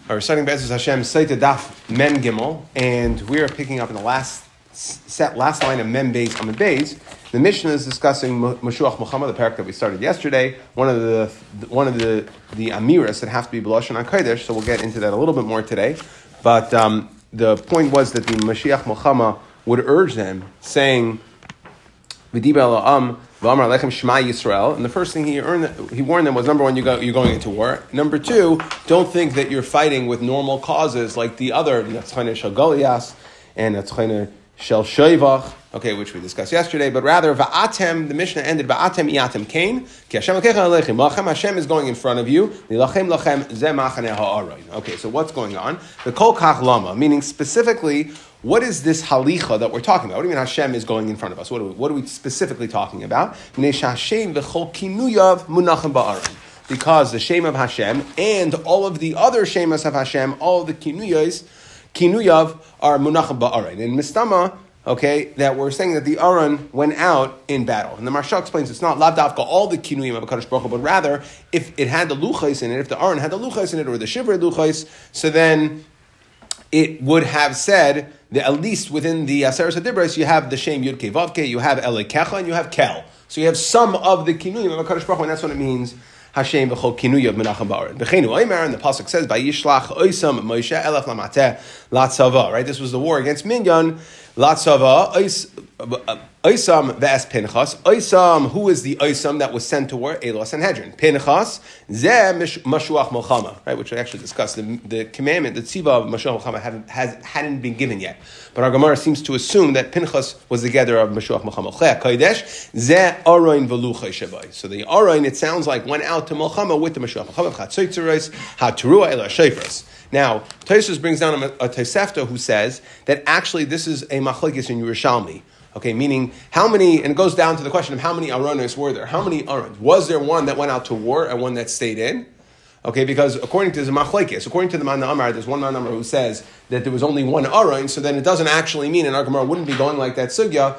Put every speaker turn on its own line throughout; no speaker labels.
We're studying Be'ezus Hashem Saita Daf Mem Gimel, and we are picking up in the last line of Mem Beis Amud Beis. The Mishnah is discussing Mashuach Muhammad, the parak that we started yesterday. One of the amiras that have to be b'lashon hakodesh. So we'll get into that a little bit more today. But the point was that the Mashiach Muhammad would urge them, saying, "V'diber la'am v'amar lechem Shema Yisrael." And the first thing he warned them was, number one, you're going into war. Number two, don't think that you're fighting with normal causes like the other Natzchana Shel Goliath and Natzchana Shel Shoivach, which we discussed yesterday, but rather Va'atem. The Mishnah ended Va'atem Iatem Kain. Ki Hashem Elokecha Alechem Lachem. Hashem is going in front of you. Lilachem Lachem Zeh Machaneh Ha'aron. Okay, so what's going on? The Kol Kach Lama, meaning specifically, what is this halicha that we're talking about? What do you mean Hashem is going in front of us? What are we specifically talking about? Because the shame of Hashem and all of the other shemas of Hashem, all of the kinuyav are munachim ba'aron. In Mistama, that we're saying that the Aron went out in battle. And the Maharsha explains it's not lav davka all the kinuyim of HaKadosh Baruch Hu, but rather if it had the luchais in it, if the Aron had the luchais in it, or the shivrei luchais, so then it would have said that at least within the Aseres HaDibros, you have the Shem Yud Kei Vav Kei, you have Elekecha, and you have Kel. So you have some of the kinuyim of HaKadosh Baruch Hu, and that's what it means, Hashem v'chol kinuyim menachem ba'aron. B'cheinu oimer, and the pasuk says, "Vayishlach oisam Moshe elef lamateh latzava." Right, this was the war against Minyan. Latzava oisam v'es Pinchas. Oisam, who is the oisam that was sent to war? Elo Sanhedrin. Pinchas zeh mashuach milchama. Right, which we actually discussed. The commandment, the tziva of mashuach milchama hadn't been given yet. But our Gemara seems to assume that Pinchas was the gather of Mashuach Milchama. Kodesh zeh Aron v'luchay shavai. So the Aron, it sounds like, went out to Milchama with the Mashuach Milchama. Chatzoitzeros haterua ela shofros. Now, Tosfos brings down a Tosefta who says that actually this is a machlokes in Yerushalmi. Meaning how many, and it goes down to the question of how many Aronos were there? How many Arons? Was there one that went out to war and one that stayed in? Because according to the machlokes, according to the Man Amar, there's one Man Amar who says that there was only one Aron, so then it doesn't actually mean, and our Gemara wouldn't be going like that sugya.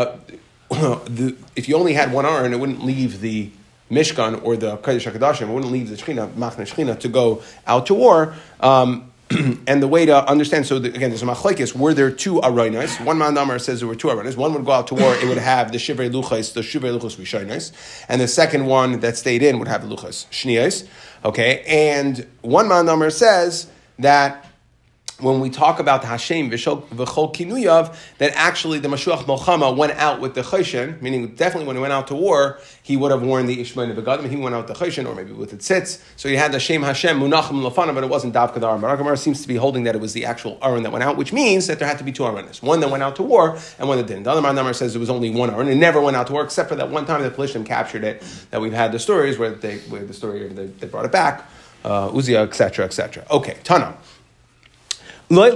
If you only had one Aron, it wouldn't leave the Mishkan or the Kodesh HaKadoshim, it wouldn't leave the Shechina, Machne Shechina, to go out to war. And the way to understand, so again, there's a machlokes. Were there two Aronos? One Man Amar says there were two Aronos. One would go out to war, it would have the Shivrei Luchos, Rishonos, and the second one that stayed in would have the Luchos Shniyos. And one Man Amar says that when we talk about the Hashem v'chol kinuyav, that actually the Mashuach Milchama went out with the Choshen, meaning definitely when he went out to war, he would have worn the Ishmael Begadim, he went out with the Choshen, or maybe with the Tzitz. So he had the Shem Hashem Munachim Lefana, but it wasn't Davka the Aron. But our Gemara seems to be holding that it was the actual Aron that went out, which means that there had to be two Aronis. One that went out to war, and one that didn't. The other Number says there was only one Aron. It never went out to war, except for that one time that Pelishtim captured it, that we've had the stories where they brought it back, Uziah, etc., etc. Okay, Tana. By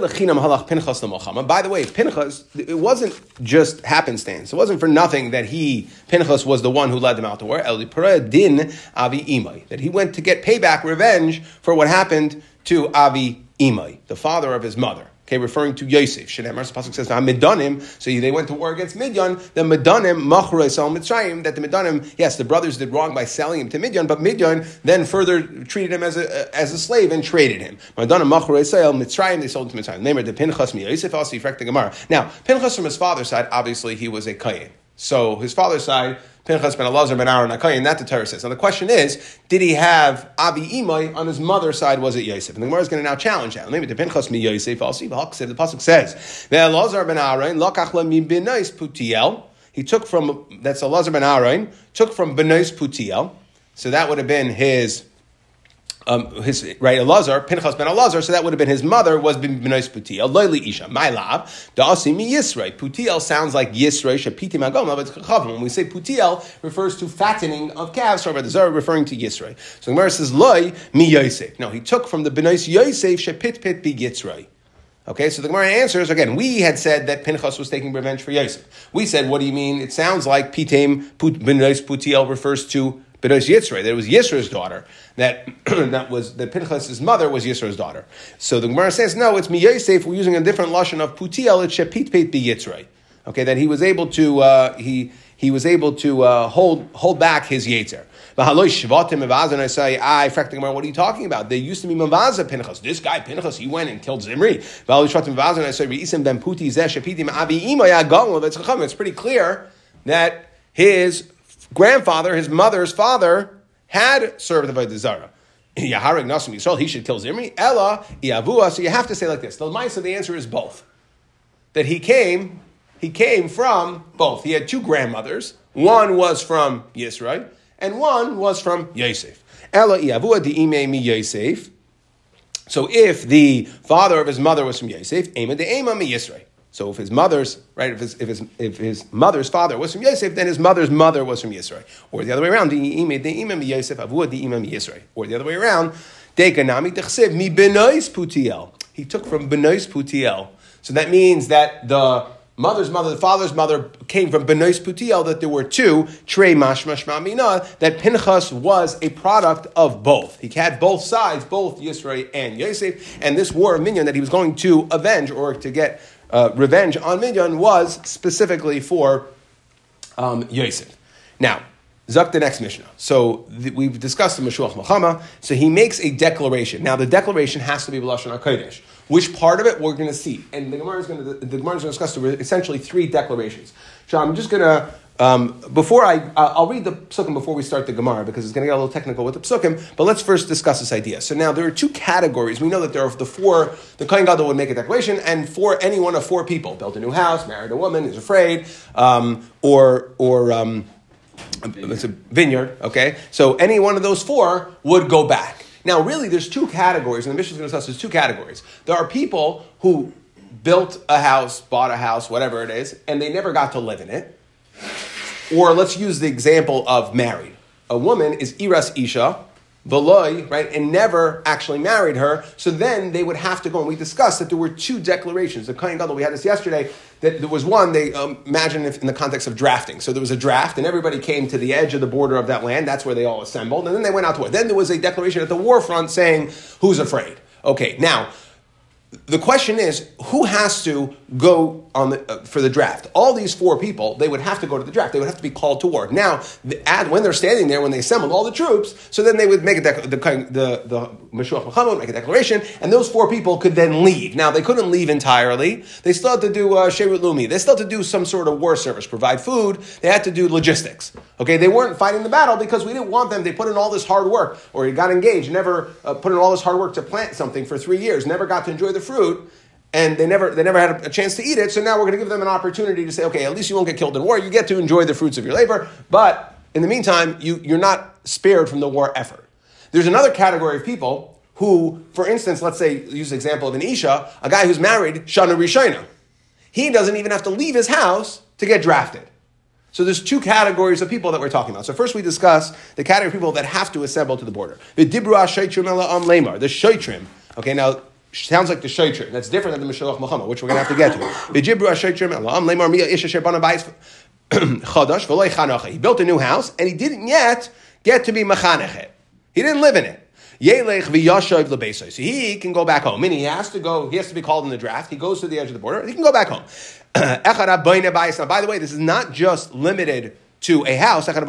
the way, Pinchas, it wasn't just happenstance. It wasn't for nothing that Pinchas was the one who led them out to war. That he went to get payback, revenge for what happened to Avi Imai, the father of his mother. Referring to Yosef. Shneimar, the pasuk says, "Midanim." So they went to war against Midian. The Midanim machrei sal Mitzrayim. That the Midanim, yes, the brothers did wrong by selling him to Midian, but Midian then further treated him as a slave and traded him. Midanim machrei sal Mitzrayim. They sold him to Mitzrayim. Neimer de Pinchas mi Yosef also yifrek the Gemara. Now Pinchas from his father's side, obviously he was a kohen. So his father's side, Pinchas ben Elazar ben Aaron HaKohen, that the Torah says. Now the question is, did he have Avi Imai on his mother's side? Was it Yosef? And the Gemara is going to now challenge that. Maybe the Pinchas mi Yosef also. The pasuk says, "Elazar ben Aaron lakach la mi benais Putiel." He took from, that's Elazar ben Aaron, took from benais Putiel. So that would have been his Elazar, Pinchas ben Elazar, so that would have been his mother, was B'nois Putiel, Loili Isha, my lav, Da'asi mi Yisrei. Putiel sounds like Yisrei, Shapiti Magom, but it's Chachavim. When we say Putiel, refers to fattening of calves, or the Zara referring to Yisrei. So the Gemara says, Loi mi Yosef. No, he took from the B'nois Yosef, Shapit Pit bi Yitzrei. So the Gemara answers, again, we had said that Pinchas was taking revenge for Yosef. We said, what do you mean? It sounds like Pitem B'nois Putiel refers to B'nois Yitzrei, that it was Yisro's daughter, that Pinchas' mother was Yisro's daughter. So the Gemara says, no, it's mi Yosef, we're using a different lashon of Putiel, it's Shepit Peit Bi Yitzrei. That he was able to hold back his Yetzer. And I say, what are you talking about? They used to be Mavaza Pinchas. This guy Pinchas, he went and killed Zimri. And I say, it's pretty clear that his grandfather, his mother's father, had served the Avodah Zarah. He should kill Zimri. Ella, so you have to say like this. The answer is both. That he came from both. He had two grandmothers. One was from Yisrael, and one was from Yosef. Ella Iavua di'ime mi Yosef. So if the father of his mother was from Yosef, Ema de'ema mi Yisrael. So if his mother's right, if his mother's father was from Yosef, then his mother's mother was from Yisrael. Or the other way around, di'ime de'ema mi Yosef, Avua di'ema mi Yisrael. Or the other way around, de'kanami dechsev mi benois putiel. He took from benois putiel. So that means that the mother's mother, the father's mother, came from Benois Putiel, that there were two, Trei Mashmash Mamina, that Pinchas was a product of both. He had both sides, both Yisrael and Yosef, and this war of Minyan that he was going to avenge or to get revenge on Minyan was specifically for Yosef. Now, Zuk the next Mishnah. So we've discussed the Meshuach Melchama. So he makes a declaration. Now the declaration has to be B'lashon HaKodesh. Which part of it we're going to see, and the Gemara is going to discuss essentially three declarations. So I'm just going to I'll read the psukim before we start the Gemara because it's going to get a little technical with the psukim. But let's first discuss this idea. So now there are two categories. We know that there are the Kohen Gadol would make a declaration, and for any one of four people, built a new house, married a woman, is afraid, it's a vineyard, okay? So any one of those four would go back. Now, really, there's two categories, and the Mishnah is going to discuss there's two categories. There are people who built a house, bought a house, whatever it is, and they never got to live in it. Or let's use the example of married. A woman is Iras Isha, Veloy, right, and never actually married her. So then they would have to go, and we discussed that there were two declarations. The Kohen Gadol, we had this yesterday, that there was one, they imagine if in the context of drafting. So there was a draft, and everybody came to the edge of the border of that land. That's where they all assembled, and then they went out to war. Then there was a declaration at the war front saying, who's afraid? Okay, now, the question is, who has to go on for the draft? All these four people, they would have to go to the draft. They would have to be called to war. Now, when they're standing there, when they assembled all the troops, so then they would make the Meshuach Melchama would make a declaration, and those four people could then leave. Now, they couldn't leave entirely. They still had to do Sheirut Lumi. They still had to do some sort of war service, provide food. They had to do logistics. Okay, they weren't fighting the battle because we didn't want them. They put in all this hard work, or he got engaged, never put in all this hard work to plant something for 3 years, never got to enjoy the fruit, and they never had a chance to eat it. So now we're going to give them an opportunity to say, okay, at least you won't get killed in war. You get to enjoy the fruits of your labor, but in the meantime, you're not spared from the war effort. There's another category of people who, for instance, let's say, use the example of an Isha, a guy who's married, Shana Rishona. He doesn't even have to leave his house to get drafted. So there's two categories of people that we're talking about. So first we discuss the category of people that have to assemble to the border. The Dibru HaShoitrim Ela'am Lamar, the Shoitrim. Okay, now, sounds like the Shoitrim. That's different than the Meshuach Melchama, which we're going to have to get to. The Dibru HaShoitrim Ela'am Lamar Mia Isha Sherbana Bais Chadash V'loi Chanacha. He built a new house, and he didn't yet get to be Mechanechet. He didn't live in it. Yelech v'yashav lebeisai. So he can go back home. Meaning he has to be called in the draft. He goes to the edge of the border. He can go back home. Now, by the way, this is not just limited to a house. Beis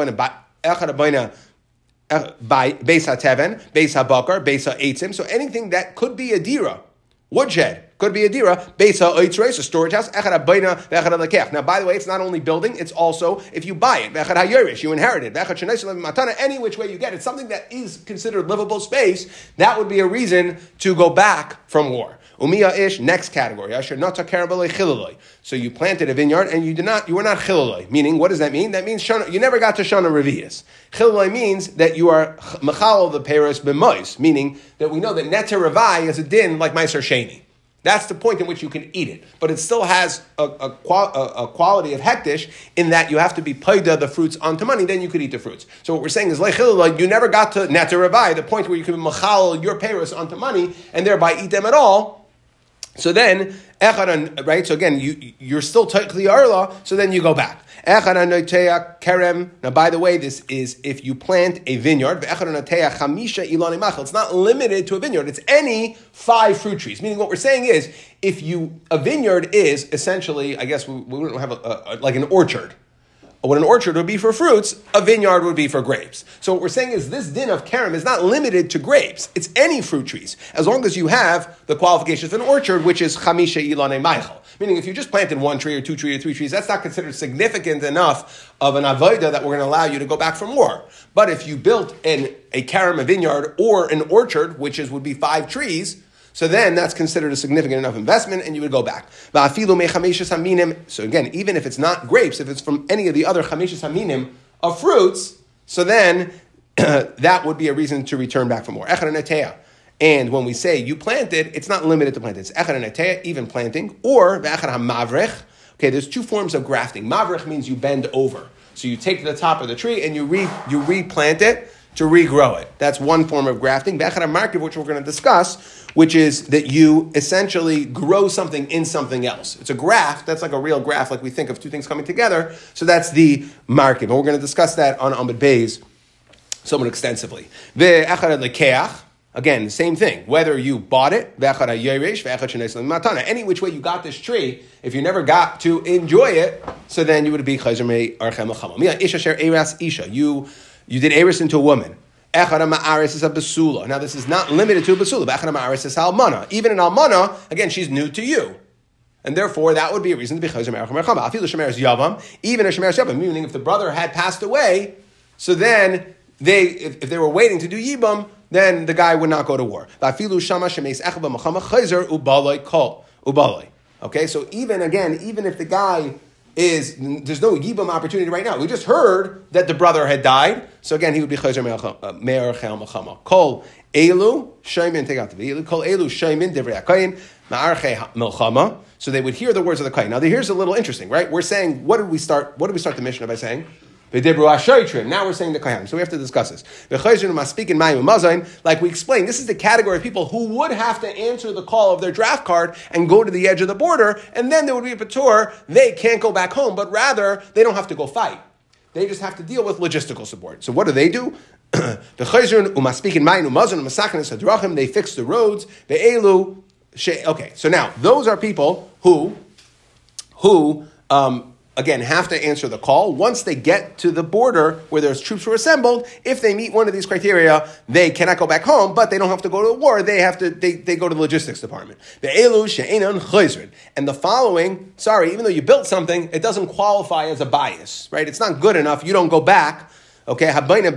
hateven, beis habakar, beis ha'etzim. So anything that could be a dira, woodshed, could be a dira, beis ha'oitzreis, a storage house. Now, by the way, it's not only building; it's also if you buy it, you inherit it. Any which way you get it, something that is considered livable space, that would be a reason to go back from war. Umiya ish, next category. So you planted a vineyard and you were not chiluloi. Meaning, what does that mean? That means you never got to shana revius. Chiluloi means that you are machal the peros b'mois, meaning that we know that neter ravai is a din like meiser sheni. That's the point in which you can eat it. But it still has a quality of hektish in that you have to be paida the fruits onto money, then you could eat the fruits. So what we're saying is, you never got to neter ravai, the point where you can machal your peros onto money and thereby eat them at all. So then, right? So again, you're still tightly arla. So then you go back. Now, by the way, this is if you plant a vineyard. It's not limited to a vineyard. It's any 5 fruit trees. Meaning, what we're saying is, a vineyard is essentially, I guess we wouldn't have like an orchard. what an orchard would be for fruits, a vineyard would be for grapes. So what we're saying is this din of kerem is not limited to grapes. It's any fruit trees, as long as you have the qualifications of an orchard, which is chamisha ilane maichel. Meaning if you just planted one tree or two trees or three trees, that's not considered significant enough of an avodah that we're going to allow you to go back for more. But if you built a kerem, a vineyard, or an orchard, which would be 5 trees, so then that's considered a significant enough investment, and you would go back. So again, even if it's not grapes, if it's from any of the other chameshus haminim of fruits, so then that would be a reason to return back for more. And when we say you planted, it's not limited to planting. It's echad and eteya, even planting, or ve'echad ha'mavrech. Okay, there's 2 forms of grafting. Mavrech means you bend over. So you take the top of the tree and you replant it to regrow it. That's one form of grafting. Ve'echad ha'markiv, which we're going to discuss, which is that you essentially grow something in something else. It's a graft. That's like a real graft, like we think of 2 things coming together. So that's the markiv. And we're going to discuss that on Amud Beis somewhat extensively. Ve'echad lekeach. Again, same thing. Whether you bought it, any which way you got this tree, if you never got to enjoy it, so then you would be chayzer me archem l'chama. Isha sher eras isha. You did eris into a woman. Echad ma'aris is a basula. Now this is not limited to a basula. Echad ma'aris is almana. Even an almana, again, she's new to you. And therefore, that would be a reason to be chayzer me archem l'chama. Afilu shemeres yavam. Even a shemeres yavam, meaning if the brother had passed away, so then if they were waiting to do yibam, then the guy would not go to war. Okay, so even if the guy there's no yibam opportunity right now. We just heard that the brother had died, so again, he would be chayzer me'er chel mechama. Kol elu shaymin, take out the v'elu. Kol elu shaymin divrei hakayin ma'archei melchama. So they would hear the words of the kayin. Now, here's a little interesting, right? We're saying, what did we start the Mishnah by saying? Now we're saying the Kohanim, so we have to discuss this. Like we explained, this is the category of people who would have to answer the call of their draft card and go to the edge of the border, and then there would be a patur. They can't go back home, but rather they don't have to go fight. They just have to deal with logistical support. So what do? They fix the roads. Okay, so now those are people who again, have to answer the call. Once they get to the border where there's troops who are assembled, if they meet one of these criteria, they cannot go back home, but they don't have to go to the war. They go to the logistics department. And the following, even though you built something, it doesn't qualify as a bias, right? It's not good enough. You don't go back. Okay,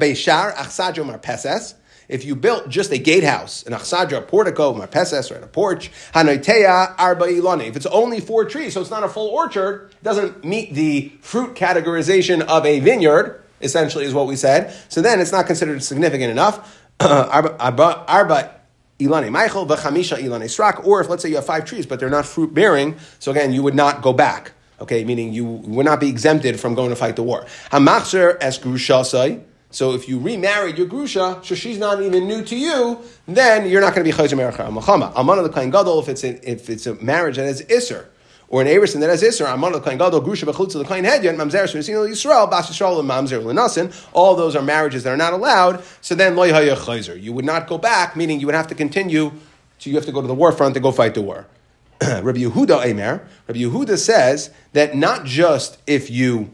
if you built just a gatehouse, an achsadra, a portico, marpeses, or a porch, hanoiteya arba ilane. If it's only 4 trees, so it's not a full orchard, it doesn't meet the fruit categorization of a vineyard, essentially is what we said. So then it's not considered significant enough. Arba ilane maichel, v'chamisha ilane srak. Or if, let's say, you have 5 trees, but they're not fruit bearing, so again, you would not go back. Okay, meaning you would not be exempted from going to fight the war. Hamachzer es grushasai. So if you remarried your grusha, so she's not even new to you, then you're not going to be chayzer me'archa machama. Almana the kain gadol, if it's a marriage that has iser, or an erison that has iser, almana the kain gadol, grusha b'chutza the kain hedyan, mamzer shenisin Yisrael, bas Yisrael and mamzer l'nasin. All those are marriages that are not allowed. So then loy haya chayzer. You would not go back, meaning you would have to continue. So you have to go to the war front to go fight the war. Rabbi Yehuda Eimer. Rabbi Yehuda says that not just if you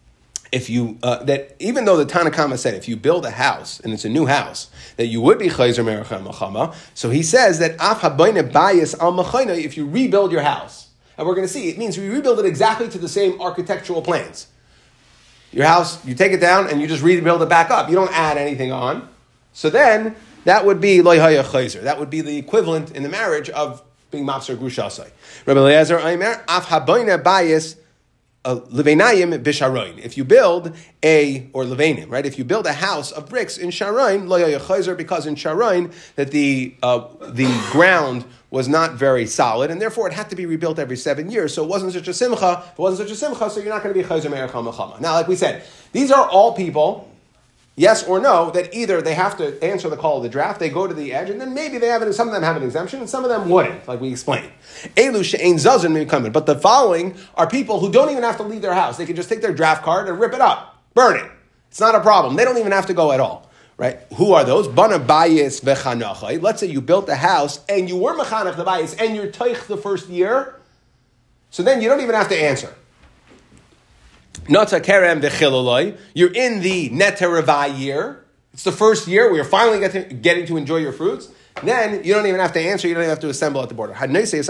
that even though the Tanakama said if you build a house and it's a new house that you would be chayzer me'archa machama, so he says that af habayne bayis al machayna, if you rebuild your house, and we're going to see it means we rebuild it exactly to the same architectural plans. Your house, you take it down and you just rebuild it back up. You don't add anything on. So then that would be loy haya chayzer. That would be the equivalent in the marriage of being mapser grushasai. Rabbi Eliezer Aimer af habayne bayis. Levenayim b'sharoin. If you build or levenim, right? If you build a house of bricks in Sharoin, lo yachayzer, because in Sharoin that the ground was not very solid, and therefore it had to be rebuilt every 7 years. So it wasn't such a simcha. If it wasn't such a simcha, so you're not going to be chayzer me'archa machama. Now, like we said, these are all people. Yes or no, that either they have to answer the call of the draft, they go to the edge, and then maybe some of them have an exemption, and some of them wouldn't, like we explained. Elu she'ein zazin may come in. But the following are people who don't even have to leave their house. They can just take their draft card and rip it up, burn it. It's not a problem. They don't even have to go at all. Right? Who are those? Bana bayis v'chanachai. Let's say you built a house, and you were mechanach the bayis, and you're teich the first year, so then you don't even have to answer. Nata kerem v'chiloloi. You're in the neteravai year. It's the first year where you're finally getting to enjoy your fruits. Then you don't even have to answer. You don't even have to assemble at the border.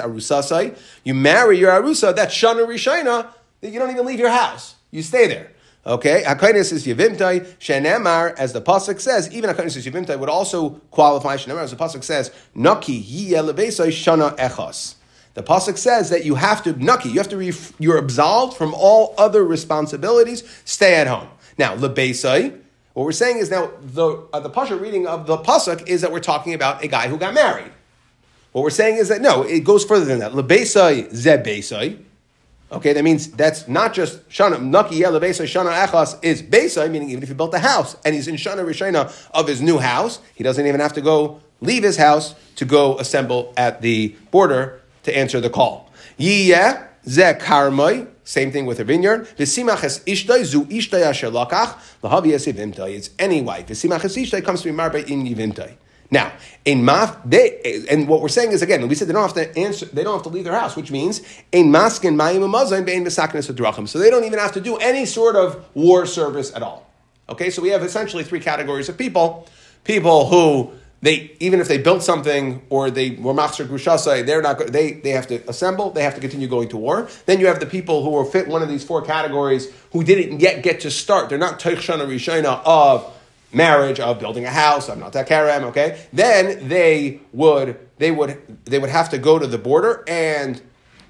You marry your arusa. That's shana rishayna. You don't even leave your house. You stay there. Okay, Hakainis is Yevimtai, Shenemar, as the Pasuk says, even Hakainis is Yevimtai would also qualify Shenemar, as the Pasuk says, Naki Yelebesai Shana Echos. The Pasuk says that you have to, Naki, you're absolved from all other responsibilities, stay at home. Now, Lebesai, what we're saying is now, the Pasuk reading of the Pasuk is that we're talking about a guy who got married. What we're saying is that, no, it goes further than that. Lebesai Zebesai. Okay, that means that's not just Shana, Naki Yelebesai Shana Echas is Besai, meaning even if he built a house and he's in Shana Rishayna of his new house, he doesn't even have to leave his house to go assemble at the border to answer the call. Yiyeh Ze Karmai, same thing with a vineyard. V'simach es ishtay zu ishtay asher lakach lahavi es yivimtai. It's any wife. V'simach es ishtay comes to be married in yivimtai. Now, and what we're saying is, again, we said they don't have to answer, they don't have to leave their house, which means ein maskin mayim amazayin bein v'saknes adrachim. So they don't even have to do any sort of war service at all. Okay, so we have essentially three categories of people who even if they built something or they were machzer grushasai, they have to assemble, they have to continue going to war. Then you have the people who fit one of these four categories who didn't yet get to start. They're not teich shana rishayna of marriage, of building a house, of not karem, okay? Then they would have to go to the border and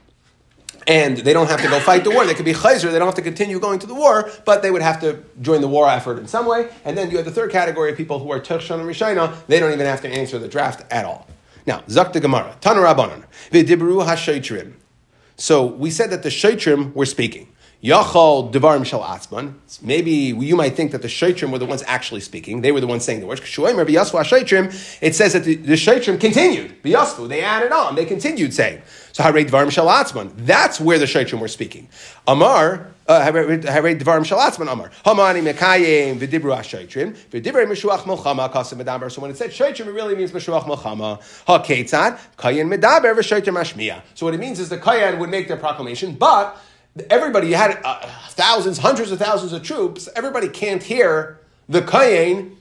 they don't have to go fight the war. They could be chayzer, they don't have to continue going to the war, but they would have to join the war effort in some way. And then you have the third category of people who are Tuchshan and Rishayna, they don't even have to answer the draft at all. Now, Zak the Gemara, Tana Rabbanan, V'dibru ha-shaytrim. So we said that the shaytrim were speaking. Yachal Devarim Shel Atzman. Maybe you might think that the Shaitrim were the ones actually speaking. They were the ones saying the words. It says that the Shaitrim continued. B'yasvu, they added on. They continued saying. So Harei Devarim Shel Atzman. That's where the Shaitrim were speaking. Amar, Harei Devarim Shel Atzman, Amar. Hamani Mekayim V'dibru HaShaitrim. V'divrei Meshuach Melchama Kasim Medaber. So when it said Shaitrim, it really means Meshuach Melchama. HaKetzad, Kayin Medaber V'Shaitim Mashmiya. So what it means is the Kayin would make their proclamation, but everybody, you had thousands, hundreds of thousands of troops. Everybody can't hear the Kayin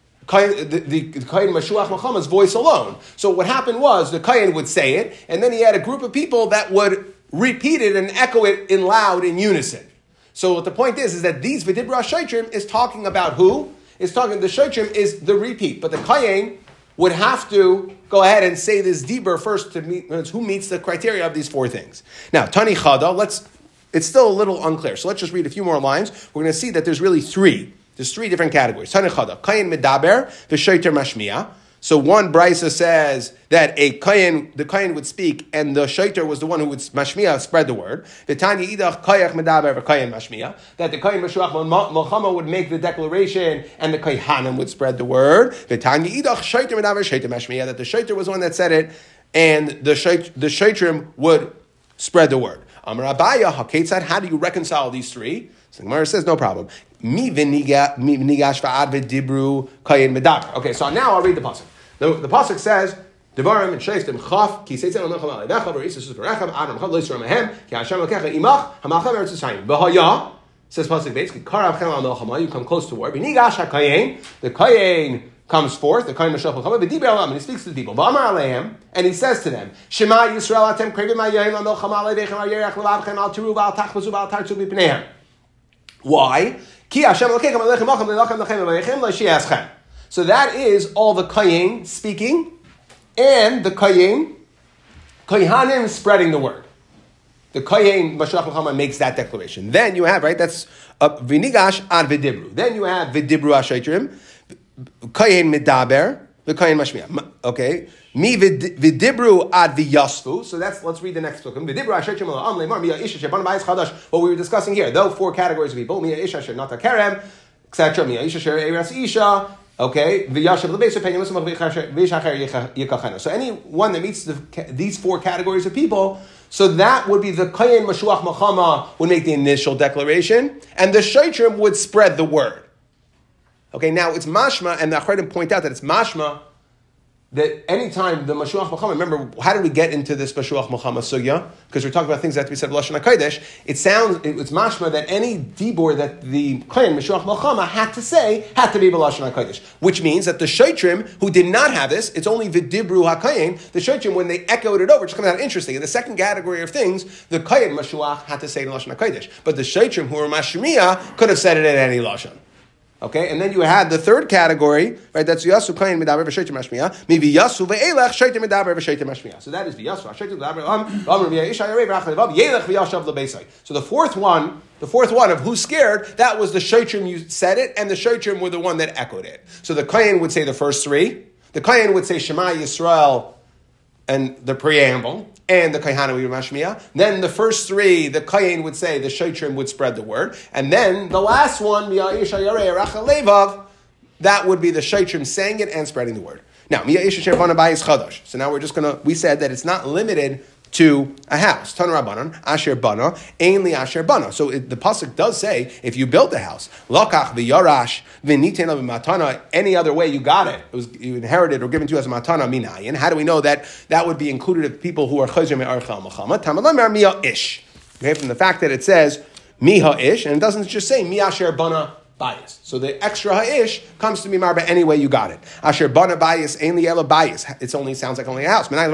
Mashuach Melchama's voice alone. So what happened was the Kayin would say it, and then he had a group of people that would repeat it and echo it in unison. So what the point is that these V'dibra Shaitrim is talking about who? The Shaitrim is the repeat, but the Kayin would have to go ahead and say this Dibur first to meet who meets the criteria of these four things. Now, Tani Chada, it's still a little unclear. So let's just read a few more lines. We're going to see that there's really three. There's three different categories. Tani Chada, Kayin Medaber, V'Shaiter Mashmiya. So one Brisa says that the Kayin would speak, and the Shaiter was the one who would Mashmiya spread the word. The Tanya Idach Kayach Medaber V'Kayin Mashmiya. That the Kayin Mashuach Melchama would make the declaration, and the Kayhanim would spread the word. The Tanya Idach Shaiter Medaber Shaiter Mashmiya. That the Shaiter was the one that said it, and the Shaitrim would spread the word. Amar Abaya HaKetzad. How do you reconcile these three? So the Gemara says no problem. Mi v'nigash v'ad v'dibru kayin medaber. Okay, so now I'll read the pasuk. The pasuk says, "Devarim and sheistim chaf ki seitzem alechem alevecha v'risus v'rechem adam chad loisur mehem ki Hashem lokecha imach hamalchem eretz Yisrael v'haya." Says pasuk basically, "Karav chem al melchama." You come close to war. V'nigash hakayin. The kayin comes forth. The kayin mashach melchama v'diber alam, and he speaks to the people. V'amar alehem, and he says to them, "Shema Yisrael atem krevim ma'yayim melchama alevechem al-yerech levavchem al tiru v'al tachmazu v'al tartzu b'pneihem." Why? So that is all the Kayin speaking and the Kayhanim spreading the word. The Kayin Mashuach Melchama makes that declaration. Then you have, right, that's V'nigash ad V'dibru. Then you have V'dibru HaShaitrim, Kayin Medaber, the Kayin Mashmiya. Okay. Mi V'dibru ad V'yasfu. So let's read the next book. V'dibru HaShaitrim Am Leimar Miya Isha Sheban B'ayis Chadash. What we were discussing here, though four categories of people, Miya Isha Sher Nata Kerem, etc. Miya Isha Sher Eras Isha. Okay, so anyone that meets these four categories of people, so that would be the Kayin Mashuach Melchama would make the initial declaration, and the Shaitrim would spread the word. Okay, now it's mashma, and the Acharonim point out that it's mashma that anytime the Mashuach Muhammad, remember, how did we get into this Mashuach Muhammad sugya? Because we're talking about things that have to be said Lashon HaKodesh. It's mashma that any dibur that the Kohen Mashuach Muhammad had to say had to be Lashon HaKodesh, which means that the Shaitrim who did not have this, it's only V'dibru HaKohen, the Shaitrim, when they echoed it over, it just comes out interesting. In the second category of things, the Kohen Mashuach had to say it in Lashon HaKodesh, but the Shaitrim who were Mashmiya could have said it in any Lashon. Okay, and then you had the third category, right? That's Yasu Kain Medaber v'Sheitim Mashmiya. Maybe Yasu ve'Elech Sheitim Medaber v'Sheitim Mashmiya. So that is the Yasu. Sheitim Medaber Amr v'Yisha Yarei v'Achlevav Yelech v'Yashav leBeisai. So the fourth one of who's scared, that was the Sheitim you said it, and the Sheitim were the one that echoed it. So the Kain would say the first three. The Kain would say Shema Yisrael and the preamble, and the Kaihana would be Mashmiya. Then the first three, the Kayin would say, the Shaitrim would spread the word. And then the last one, Miya'isha Yarei Racha Levav, that would be the Shaitrim saying it and spreading the word. Now, Miya'isha Shervana Bayis Chadash. So now we said that it's not limited to a house. Tan Rabbanan, Asher Bana, Ainli Asher Bana. So the pasuk does say, if you built a house, Lakach v'yarash v'nitena v'matana, any other way you got it, you inherited or given to you as a matana minayin. How do we know that that would be included of people who are chayzer me'archel machama? Tamalamar miya ish. Okay, from the fact that it says miha ish, and it doesn't just say mi Asher Bana bias. So the extra ha'ish comes to mimarba any way you got it. Asher bana bias, ainli ela bias. It only sounds like only a house. How do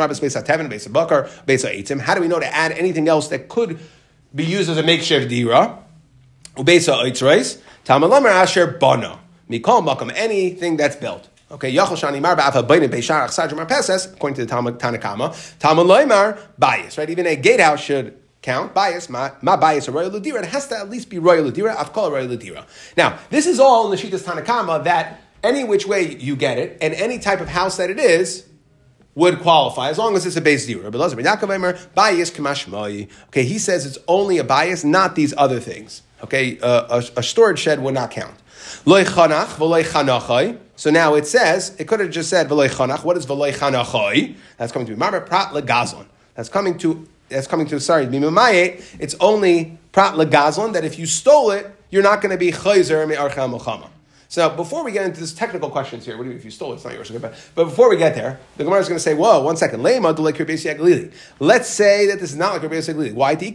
we know to add anything else that could be used as a makeshift dira? Ubesa oitzreis. Tamalamar asher bana. Mikol makam, anything that's built. Okay, Yachal Shani Marba Afa Baina Beisharach Sajam Peses, according to the Tanakama. Tamaloimar bias, right? Even a gatehouse should count bias, my bias, a royal ladira. It has to at least be royal ladira. I've called a royal ladira. Now, this is all in the Shittas Tanakama that any which way you get it and any type of house that it is would qualify as long as it's a base dira. Bias kamashmai. Okay, he says it's only a bias, not these other things. Okay, a storage shed would not count. Loy chanach v'loy chanachai. So now it says it could have just said v'loy chanach. What is v'loy chanachai? That's coming to marba prat legazon. That's coming to Mimamaye, it's only prat legazon, that if you stole it, you're not going to be chayzer me'archel mochama. So before we get into this technical questions here, what do you mean if you stole it? It's not yours. But before we get there, the Gemara is going to say, whoa, 1 second. Let's say that this is not like Rabbi Yosef Glili. Why? He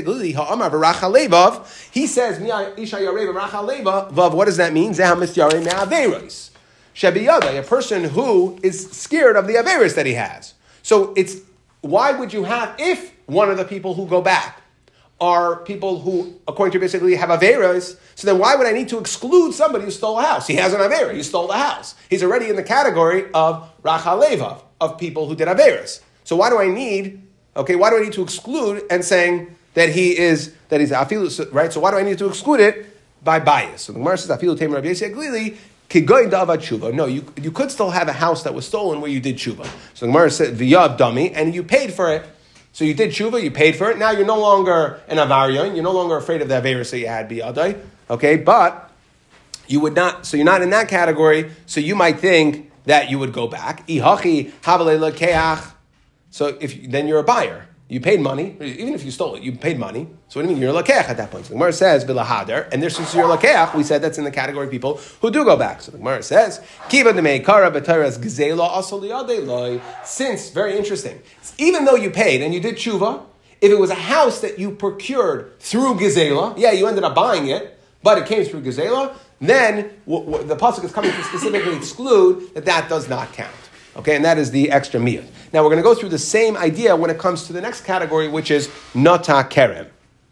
says, what does that mean? A person who is scared of the Averis that he has. So it's, why would you have, if one of the people who go back are people who, according to basically, have Averas, so then why would I need to exclude somebody who stole a house? He has an Avera, he stole the house. He's already in the category of Racha Levav, of people who did Averas. So why do I need to exclude and saying that he's Afilu, right? So why do I need to exclude it by bias? So the Gemara says, Afilu Tamer Rabbi Yosef Glili, no, you could still have a house that was stolen where you did tshuva. So the Gemara said, V'yav dummy, and you paid for it. So you did tshuva, you paid for it. Now you're no longer an avarion. You're no longer afraid of the averus that you had biyadai. Okay, but you would not. So you're not in that category. So you might think that you would go back. Ihachi havale lekeach. So then you're a buyer. You paid money, even if you stole it. You paid money. So what do you mean? You're a lakeach at that point. So the Gemara says bilahader, and since you're a lakeach, we said that's in the category of people who do go back. So the Gemara says kiva demeikara b'tayras gzela asol. Since, very interesting, even though you paid and you did tshuva, if it was a house that you procured through gzela, you ended up buying it, but it came through gzela, then the pasuk is coming to specifically exclude that does not count. Okay, and that is the extra miyah. Now we're going to go through the same idea when it comes to the next category, which is nota kerem.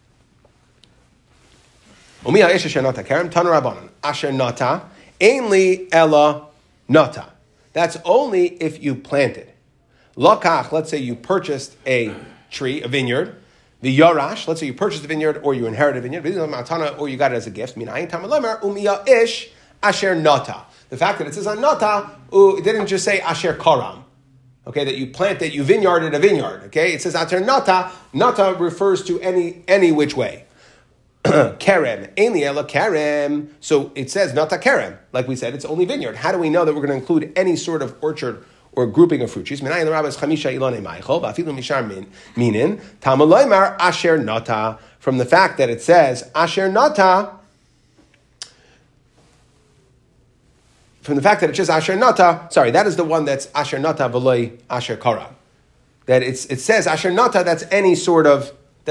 Umiyah ish asher nota kerem, tanu rabbanan, asher nota, ainli ella nota. That's only if you planted. Lakach, let's say you purchased a tree, a vineyard. The yarash, let's say you purchased a vineyard or you inherited a vineyard, or you got it as a gift. Minayin tamalamer, umiyah ish asher nota. The fact that it says on nota, it didn't just say asher karam. Okay, that you planted, you vineyarded a vineyard. Okay, it says ater nata. Nata refers to any which way. Kerem, ainli ela kerem. So it says nata kerem. Like we said, it's only vineyard. How do we know that we're going to include any sort of orchard or grouping of fruit trees? Minayin l'rabbis chamisha ilonei maichol v'afilu mishar minin tamaloymar asher nata. From the fact that it says asher nata. from the fact that it's just asher nata, sorry, that is the one that's asher nata v'loi asher kara. That it says asher nata, that's any sort of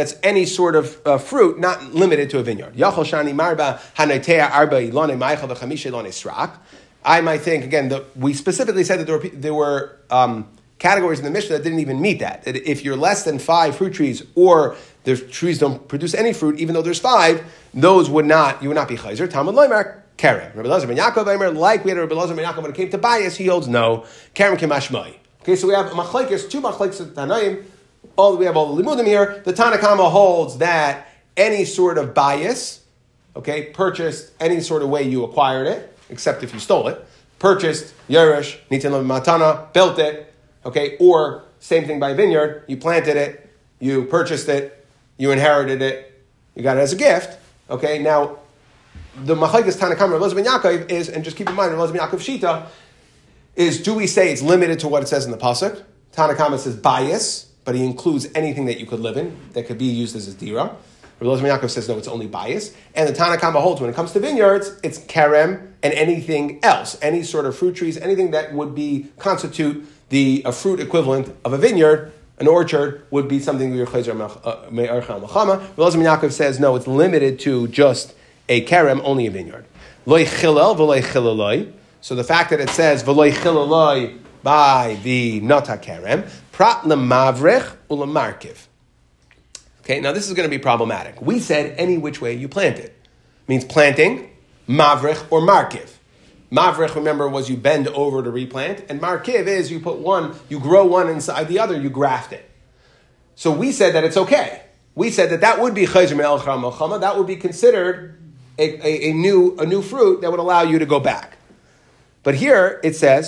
fruit, not limited to a vineyard. Yachol shani marba hanotea arba ilone ma'achal v'chamisha ilone srak. I might think, again, we specifically said that there were categories in the Mishnah that didn't even meet that. That if you're less than 5 fruit trees, or the trees don't produce any fruit, even though there's 5, those you would not be chayzer. Talmud loymar kerem. Rabbi Elazar ben Yaakov, like we had Rabbi Elazar ben Yaakov when it came to bias, he holds no kerem kemashmai. Okay, so we have two machlekes of Tanaim. We have all the limudim here. The Tanna Kama holds that any sort of bias, okay, purchased any sort of way you acquired it, except if you stole it, purchased yerush, nitin matana, built it, okay, or same thing by vineyard, you planted it, you purchased it, you inherited it, you got it as a gift, okay. Now, the machlekes Tanna Kama Rabbi Elazar ben Yaakov is, and just keep in mind, Rabbi Elazar ben Yaakov shita is, do we say it's limited to what it says in the pasuk? Tanna Kama says bias, but he includes anything that you could live in that could be used as a dira. Rabbi Elazar ben Yaakov says no, it's only bias. And the Tanna Kama holds when it comes to vineyards, it's kerem and anything else, any sort of fruit trees, anything that would constitute a fruit equivalent of a vineyard, an orchard, would be something you're chayzer me'archa machama. Rabbi Elazar ben Yaakov says no, it's limited to just a kerem, only a vineyard. Loi chilel v'loi chileloi. So the fact that it says v'loi chileloi by the nata kerem, prat lemavrech ulemarkiv. Okay, now this is going to be problematic. We said any which way you plant it. Means planting, mavrech or markiv. Mavrech, remember, was you bend over to replant, and markiv is you grow one inside the other, you graft it. So we said that it's okay. We said that would be chayzer me'elcha melchama, that would be considered a new fruit that would allow you to go back. But here it says,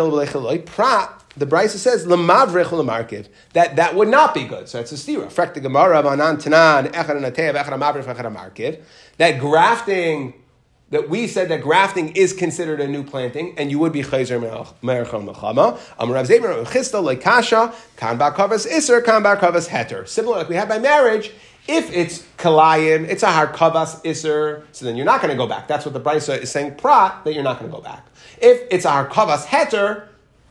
prat, the Brisa says, lemavrech ulemarkiv, that would not be good. So it's a stira. Frek the Gemara, v'anan tanan, echad anatev, echad amavrech, echad amarkiv. That grafting, that we said that grafting is considered a new planting, and you would be chayzer me'ercha melchama. Amar Rav Zemer, chista lekasha, kan bar kavas iser, kan bar kavas heter. Similar like we had by marriage, if it's kalayim, it's a harkavas iser, so then you're not going to go back. That's what the Brisa is saying, prat, that you're not going to go back. If it's a harkavas heter,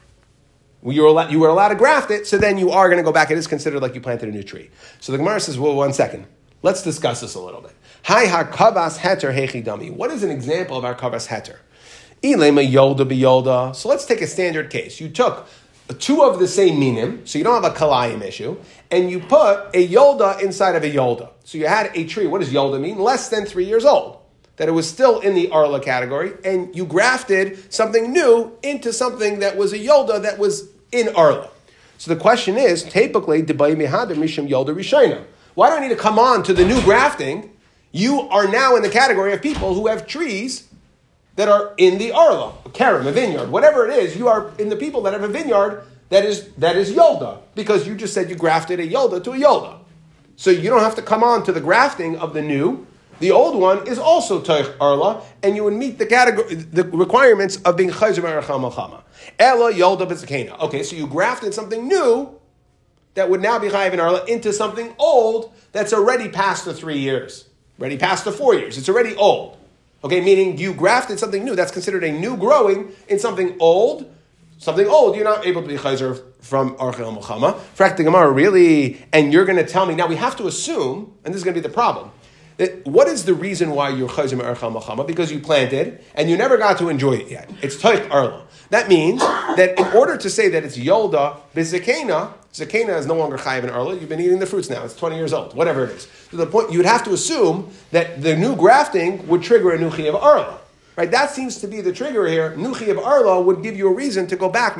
you were allowed to graft it, so then you are going to go back. It is considered like you planted a new tree. So the Gemara says, well, 1 second. Let's discuss this a little bit. Hi harkavas heter hechidami. What is an example of harkavas heter? Ilema yolda biyolda. So let's take a standard case. You took 2 of the same minim, so you don't have a kalayim issue, and you put a yolda inside of a yolda. So you had a tree. What does yolda mean? Less than 3 years old. That it was still in the arla category, and you grafted something new into something that was a yolda that was in arla. So the question is, typically, why do I need to come on to the new grafting? You are now in the category of people who have trees that are in the arla, a kerem, a vineyard, whatever it is. You are in the people that have a vineyard that is yolda, because you just said you grafted a yolda to a yolda. So you don't have to come on to the grafting of the new. The old one is also Toich Arla, and you would meet the requirements of being Chayzer Me'ercha Melchama. Ela Yolda B'Zakena. Okay, so you grafted something new that would now be Chayiv in Arla into something old that's already past the 3 years, already past the 4 years. It's already old. Okay, meaning you grafted something new that's considered a new growing in something old. Something old, you're not able to be Chayzer from Archel Melchama. Frak the Gemara, really? And you're going to tell me, now we have to assume, and this is going to be the problem, what is the reason why you're chayzer me'ercha melchama? Because you planted and you never got to enjoy it yet. It's toich arla. That means that in order to say that it's yolda b'zakena, zakena is no longer chayiv in arla. You've been eating the fruits now. It's 20 years old, whatever it is. To the point, you would have to assume that the new grafting would trigger a new chiyuv arla. Right, that seems to be the trigger here. Nuchi of Arla would give you a reason to go back.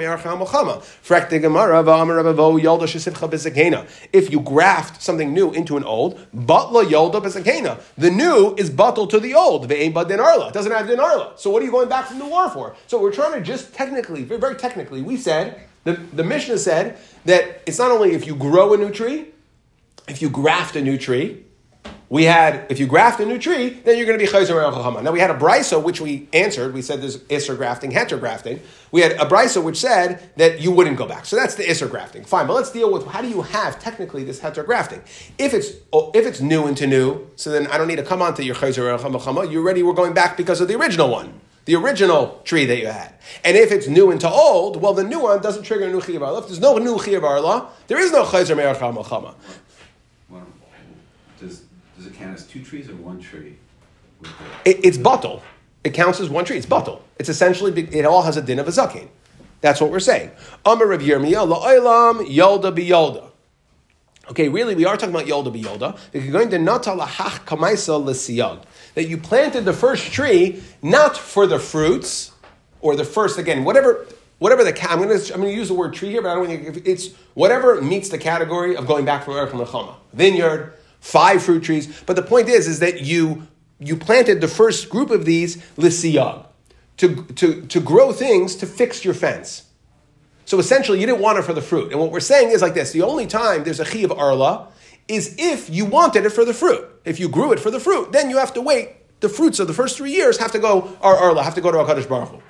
If you graft something new into an old, the new is batal to the old. It doesn't have din Arla. So what are you going back from the war for? So we're trying to just technically, very technically, we said, the Mishnah said that it's not only if you grow a new tree, if you graft a new tree. We had, if you graft a new tree, then you're going to be chayzer me'ercha melchama. Now we had a brisa which we answered. We said there's iser grafting, heter grafting. We had a brisa which said that you wouldn't go back. So that's the iser grafting. Fine, but let's deal with how do you have technically this heter grafting? If it's new into new, so then I don't need to come on to your chayzer me'ercha melchama. You already were going back because of the original one. the original tree that you had. And if it's new into old, well, the new one doesn't trigger a new Chiyav Arla. If there's no new Chiyav Arla, there is no Chayzer Me'er Chama.
Does it count as two trees or one tree?
It's batal. It counts as one tree. It's batal. It's essentially, it all has a din of a zakin. That's what we're saying. Amar Rav Yirmiyah, la'olam yolda biyolda. Okay, really, we are talking about yolda biyolda. If you're going to nata lahach kamaisa l'siyag, that you planted the first tree not for the fruits or the first, again, whatever the I'm going to use the word tree here, but I don't think it's whatever meets the category of going back from Erech Melchama. Vineyard, 5 fruit trees. But the point is that you planted the first group of these l'siyag, to grow things to fix your fence. So essentially, you didn't want it for the fruit. And what we're saying is like this: the only time there's a chi of arla is if you wanted it for the fruit. If you grew it for the fruit, then you have to wait. The fruits of the first 3 years have to go arla, have to go to HaKadosh Baruch Hu.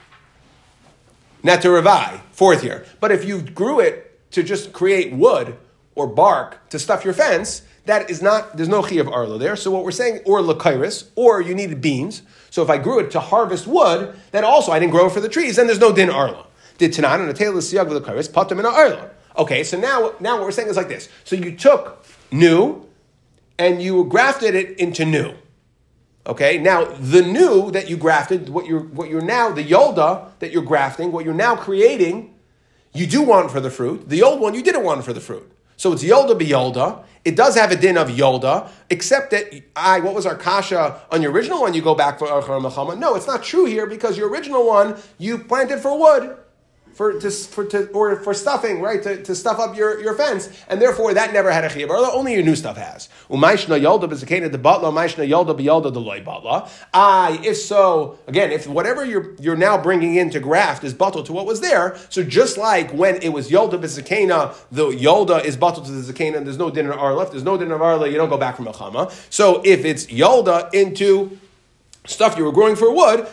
Not to Ravai, 4th year. But if you grew it to just create wood or bark to stuff your fence, that is not, there's no chi of arla there. So what we're saying, or lakairis, or you needed beans. So if I grew it to harvest wood, then also I didn't grow it for the trees, then there's no din arla. Did tanan and a tail of siyag with lakairis, patam in arla. Okay, so now what we're saying is like this. So you took new and you grafted it into new. Okay, now the new that you grafted, what you're now, the yolda that you're grafting, what you're now creating, you do want for the fruit. The old one you didn't want for the fruit. So it's yolda biyolda. It does have a din of yolda, except that what was our kasha on your original one? You go back for archar mechama. No, it's not true here because your original one you planted for wood, for stuffing, right? To stuff up your fence, and therefore that never had a chiyuv arla. Only your new stuff has. Umayshna yolda b'zakena de batla, umayshna yolda biyolda de loy batla. If so, again, if whatever you're now bringing in to graft is batal to what was there, so just like when it was yolda b'zakena, the yolda is batal to the zakena, and there's no din of arla. If there's no din of arla, you don't go back from melchama. So if it's yolda into stuff you were growing for wood,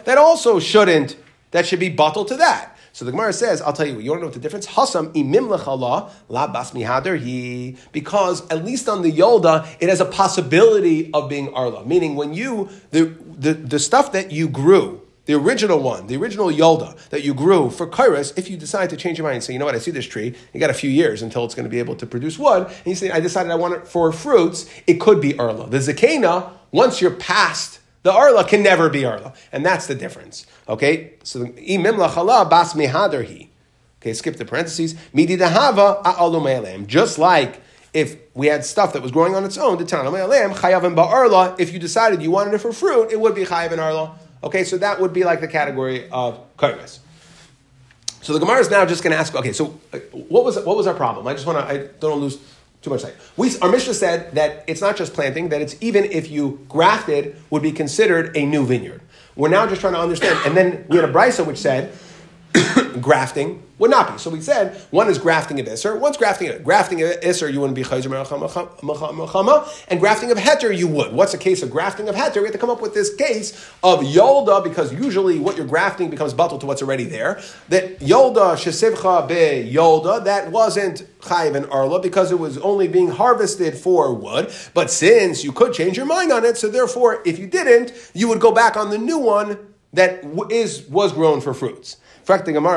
that should be batal to that. So the Gemara says, I'll tell you, you want to know what the difference? Hasam imim lechala la bas mihader hi. Because at least on the yolda, it has a possibility of being arla. Meaning when the stuff that you grew, the original one, the original yolda that you grew for kairos, if you decide to change your mind and say, you know what, I see this tree, you got a few years until it's going to be able to produce wood, and you say, I decided I want it for fruits, it could be arla. The zakena, once you're past the arla, can never be arla. And that's the difference. Okay? So, imim lachala bas mehader hi. Okay, skip the parentheses. Midi dahava a'alu me'alem. Just like if we had stuff that was growing on its own, the tanam me'alem, chayav and ba'arla, if you decided you wanted it for fruit, it would be chayav and arla. Okay, so that would be like the category of kairos. So the Gemara is now just going to ask, okay, so what was our problem? I don't want to lose too much time. Our Mishnah said that it's not just planting, that it's even if you grafted, would be considered a new vineyard. We're now just trying to understand. And then we had a brisa which said grafting would not be. So we said one is grafting of Isser, one's grafting of Isser, you wouldn't be Chayzer Melchama, and grafting of Heter, you would. What's the case of grafting of Heter? We have to come up with this case of Yolda, because usually what you're grafting becomes batal to what's already there. That Yolda, Shesivcha be Yolda, that wasn't Chayiv and Arla, because it was only being harvested for wood. But since you could change your mind on it, so therefore, if you didn't, you would go back on the new one that was grown for fruits. Why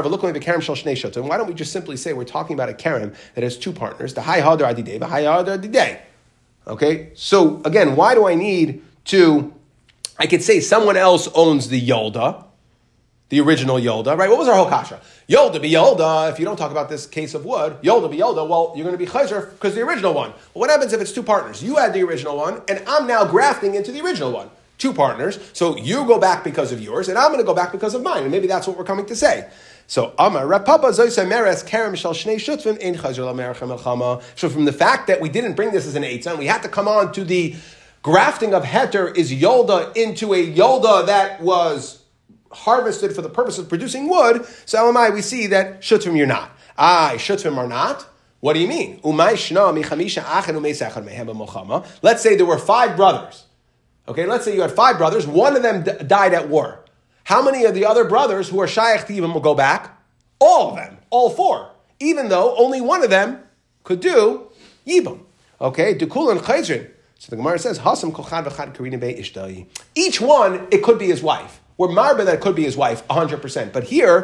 don't we just simply say we're talking about a kerem that has two partners, the high hadar adidei, the high hadar adidei. Okay, so again, why do I need to? I could say someone else owns the yolda, the original yolda, right? What was our whole kasha? Yolda be yolda. If you don't talk about this case of wood, yolda be yolda. Well, you're going to be chayzer because the original one. Well, what happens if it's two partners? You had the original one, and I'm now grafting into the original one. Two partners, so you go back because of yours, and I'm going to go back because of mine, and maybe that's what we're coming to say. So, Amar Rapapa Zoysa Meres Kerem Shal Shnei Shutvim in Chazir LaMerachem Elchama. So, from the fact that we didn't bring this as an eitzah, we had to come on to the grafting of heter is yolda into a yolda that was harvested for the purpose of producing wood. So, Elamai, we see that Shutvim you're not. Shutvim are not. What do you mean? Let's say there were 5 brothers. Okay, let's say you had 5 brothers. One of them died at war. How many of the other brothers who are shayach to Yibam will go back? All of them, all 4. Even though only one of them could do Yibam. Okay, Dukul and Chayzrin. So the Gemara says, Hasam kochad v'chad karina be ishtai. Each one, it could be his wife. we're marba that it could be his wife, 100%. But here,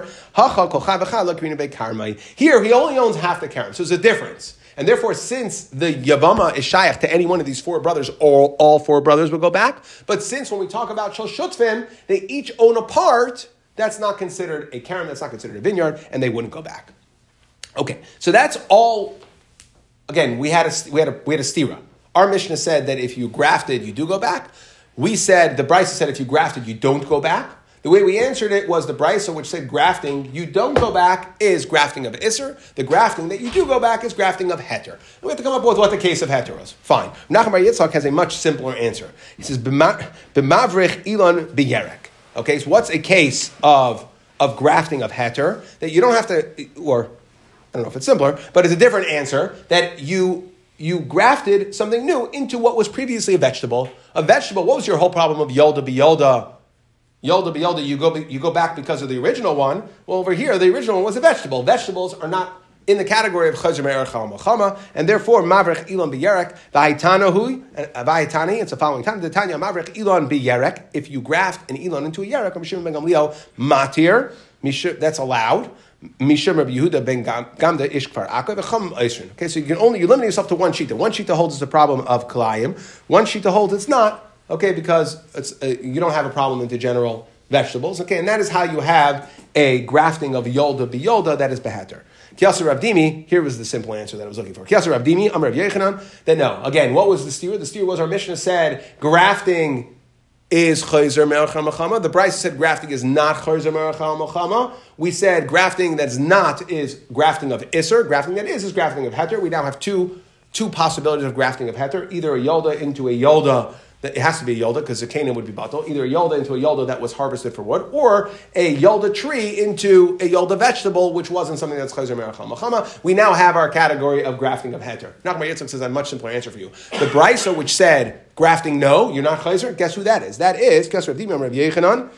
here he only owns half the karam. So there's a difference. And therefore, since the Yavama is shaykh to any one of these four brothers, all four brothers will go back. But since when we talk about Shel Shutvim, they each own a part, that's not considered a karam, that's not considered a vineyard, and they wouldn't go back. Okay, so that's all. Again, we had a stira. Our Mishnah said that if you grafted, you do go back. We said, the Brisa said if you grafted, you don't go back. The way we answered it was the Brisa, which said grafting, you don't go back, is grafting of Isser. The grafting that you do go back is grafting of Heter. And we have to come up with what the case of Heter was. Fine. Nachum Bar Yitzchak has a much simpler answer. He says, B'mavrich Elon B'yerek. Okay, so what's a case of grafting of Heter that you don't have to, or I don't know if it's simpler, but it's a different answer, that you grafted something new into what was previously a vegetable. A vegetable, what was your whole problem of Yolda B'Yolda? Yolda B'Yolda, you go back because of the original one. Well, over here, the original one was a vegetable. Vegetables are not in the category of Chayzer Me'er Chal Machama, and therefore, Mavrech Elon B'Yerek, V'Haitani, it's the following time, the Tanya, Mavrech Elon B'Yerek, if you graft an Elon into a Yerek, Mishum Ben Gamliel, Matir, that's allowed. Mishum Rabbi Yehuda ben Gamda Ish Kfar Akka v'Cham Eisrin. Okay, so you limit yourself to one shita. One shita holds it's a problem of Kalayim. One shita holds it's not. Okay, because it's, you don't have a problem into general vegetables. Okay, and that is how you have a grafting of Yolda B'Yolda that is Beheter. Kiyasar Rav Dimi, here was the simple answer that I was looking for. Kiyasar Rav Dimi, Amar Rav Yechanan, that no. Again, what was the steer? The steer was our Mishnah said grafting is Chayzer Me'er Chal Machama. The Brisa said grafting is not Chayzer Me'er Chal Machama. We said grafting that's not is grafting of Isser. Grafting that is grafting of Heter. We now have two possibilities of grafting of Heter. Either a Yolda into a Yolda, that it has to be a Yolda because the Canaan would be batal. Either a Yolda into a Yolda that was harvested for wood, or a Yolda tree into a Yolda vegetable, which wasn't something that's Chayzer Me'er Chal Machama. We now have our category of grafting of Heter. Nachum Bar Yitzchak says a much simpler answer for you. The Brisa, which said grafting, no, you're not Chayzer, guess who that is? That is, guess Rav Dimi Rav Yechanan.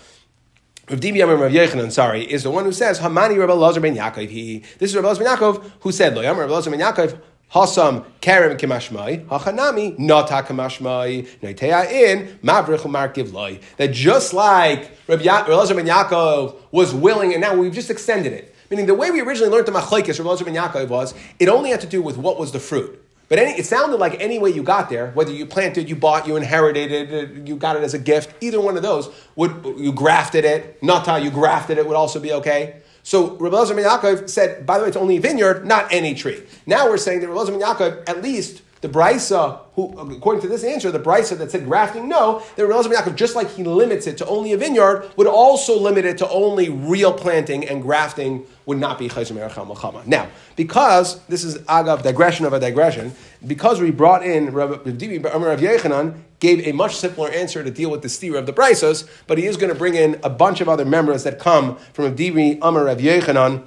Rav Dimi Rav Yechanan, is the one who says, Hamani Rabbi Elazar ben Yaakov. This is Rabbi Elazar ben Yaakov who said, Lo Yamar Rabbi Elazar ben Yaakov, Hasam Kerem Kimashmai, Hachanami, Nota Kamashmai, Noitea in, Mavrich Umar Givloi. That just like Rabbi Elazar ben Yaakov was willing, and now we've just extended it. Meaning the way we originally learned the Machlekes, Rabbi Elazar ben Yaakov was, it only had to do with what was the fruit. But it sounded like any way you got there, whether you planted, you bought, you inherited it, you got it as a gift, either one of those, you grafted it, Nata, you grafted it, would also be okay. So Rabbi Elazar ben Yaakov said, by the way, it's only a vineyard, not any tree. Now we're saying that Rabbi Elazar ben Yaakov, at least the Brisa, who, according to this answer, the Brisa that said grafting, no, that Rabbi Elazar ben Yaakov, just like he limits it to only a vineyard, would also limit it to only real planting, and grafting would not be Chayzer Me'er Chal Machama. Now, because this is agav digression of a digression, because we brought in Rabbi Dimi Amar Rav Yechanan, gave a much simpler answer to deal with the steer of the Brisos, but he is going to bring in a bunch of other members that come from Rav Dimi Amar Rav Yechanan,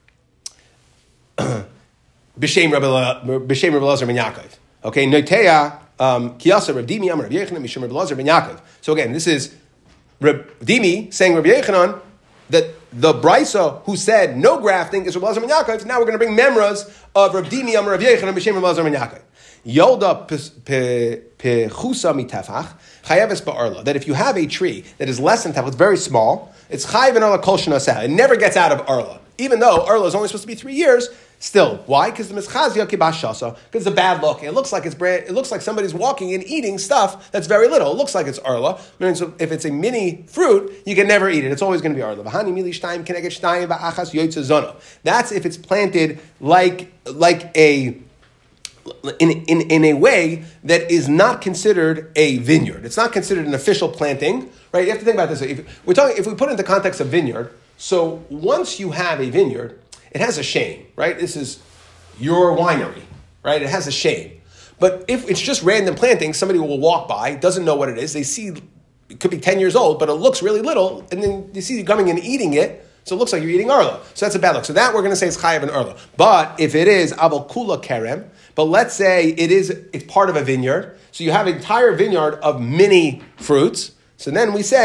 B'Shem Rabbi Elazar ben Yaakov. Okay, Noitea Kiyasa Rav Dimi Amar Rav Yechanan B'Shem Rabbi Elazar ben Yaakov. So again, this is Rav Dimi saying Rav Yechanan that the Brisa who said no grafting is Rabbi Elazar ben Yaakov. Now we're going to bring memras of Rav Dimi Amar Rav Yechanan B'Shem Rabbi Elazar ben Yaakov. Yolda pechusa mitefach chayeves ba'arla. That if you have a tree that is less than tefach, it's very small, it's chayev in arla kol shenaseh. It never gets out of arla, even though arla is only supposed to be 3 years. Still, why? Because the mischazia kibash shasa. Because it's a bad look. It looks like it looks like somebody's walking and eating stuff that's very little. It looks like it's arla. So if it's a mini fruit, you can never eat it. It's always going to be arla. V'hani mili shtayim keneged shtayim va'achas yoytze zona. That's if it's planted like a. In a way that is not considered a vineyard. It's not considered an official planting, right? You have to think about this. If we put it in the context of vineyard, so once you have a vineyard, it has a shame, right? This is your winery, right? It has a shame. But if it's just random planting, somebody will walk by, doesn't know what it is. They see, it could be 10 years old, but it looks really little, and then you see you coming and eating it, so it looks like you're eating arla. So that's a bad look. So that we're going to say is chayav and arla. But if it is aval kula kerem, but let's say it's part of a vineyard, so you have an entire vineyard of mini fruits, so then we say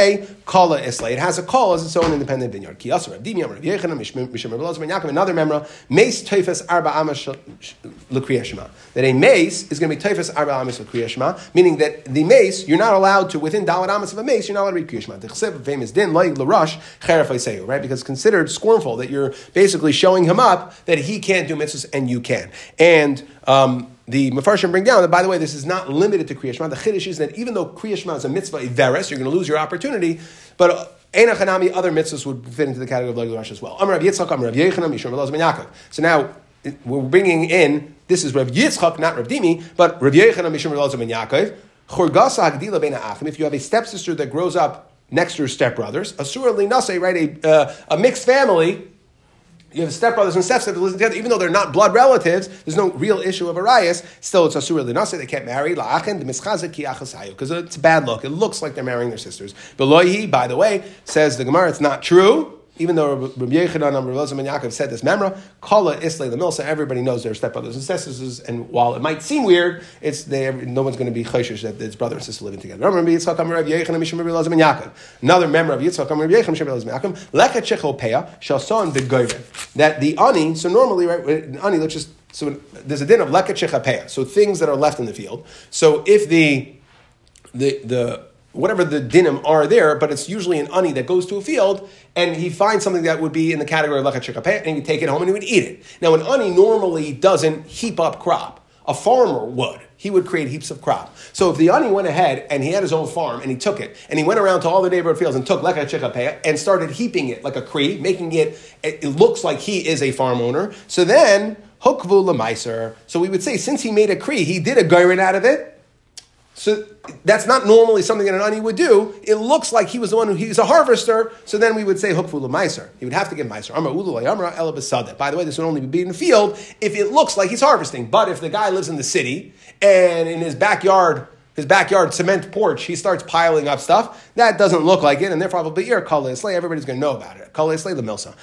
kala isla. It has a kala as its own independent vineyard. Kiyasa Rav Dimi, Rav Yechonah, Mishum Rav Elazar ben Yaakov, another memra, mace teifes arba amas l'kriyas shema. That a mace is going to be teifes arba amas l'kriyas shema, meaning that the mace, you're not allowed to, within dalad amas of a mace, you're not allowed to read kriyas shema. The chsev, famous din, like l'rush, cheref leiseyu, right? Because it's considered scornful that you're basically showing him up that he can't do mitzvahs and you can. And the Mefarshim bring down that, by the way, this is not limited to Kriya Shema. The Chiddush is that even though Kriya Shema is a mitzvah, a veres, you're going to lose your opportunity, but Eina Chanami, other mitzvahs would fit into the category of Leg Rush as well. Amar Rav Yitzchak, Amar Rav Yechonah, Mishum Rav Elazar ben Yaakov. So now we're bringing in, this is Rav Yitzchak, not Rav Dimi, but Rav Yechonah, Mishum Rav Elazar ben Yaakov. Chorgasa Hagdila beina achim. If you have a stepsister that grows up next to her stepbrothers, Asur Linase, right, a mixed family. You have stepbrothers and stepsisters that live together, even though they're not blood relatives. There's no real issue of arayas. Still, it's asur linase. They can't marry la'achen the mischazek ki achasayu because it's a bad look. It looks like they're marrying their sisters. Beloihi, by the way, says the Gemara, it's not true. Even though Rabbi Yechanan and Rabbi Elazar ben Yaakov said this memra, kala islay the milsa. Everybody knows they're stepbrothers and sisters, and while it might seem weird, no one's going to be chayshish that it's brother and sister living together. Another memra of Yitzchak, Lechet shechopeya shall son begoyven. That the ani. So normally, right, ani. So there's a din of lechet shechopeya. So things that are left in the field. So if the whatever the dinim are there, but it's usually an ani that goes to a field, and he finds something that would be in the category of lechet shekapeh, and he would take it home and he would eat it. Now, an ani normally doesn't heap up crop. A farmer would. He would create heaps of crop. So if the ani went ahead and he had his own farm and he took it, and he went around to all the neighborhood fields and took lechet shekapeh and started heaping it like a kri, making it looks like he is a farm owner, so then, hukvu lemaiser. So we would say, since he made a kri, he did a gairin out of it. So that's not normally something that an ani would do. It looks like he was the one he's a harvester. So then we would say hukfu l'maiser. He would have to give maiser. Amar ulu amra ela b'sadeh. By the way, this would only be in the field if it looks like he's harvesting. But if the guy lives in the city and in his backyard cement porch, he starts piling up stuff, that doesn't look like it, and therefore probably here kala islay. Everybody's going to know about it. Kala islay the milsa.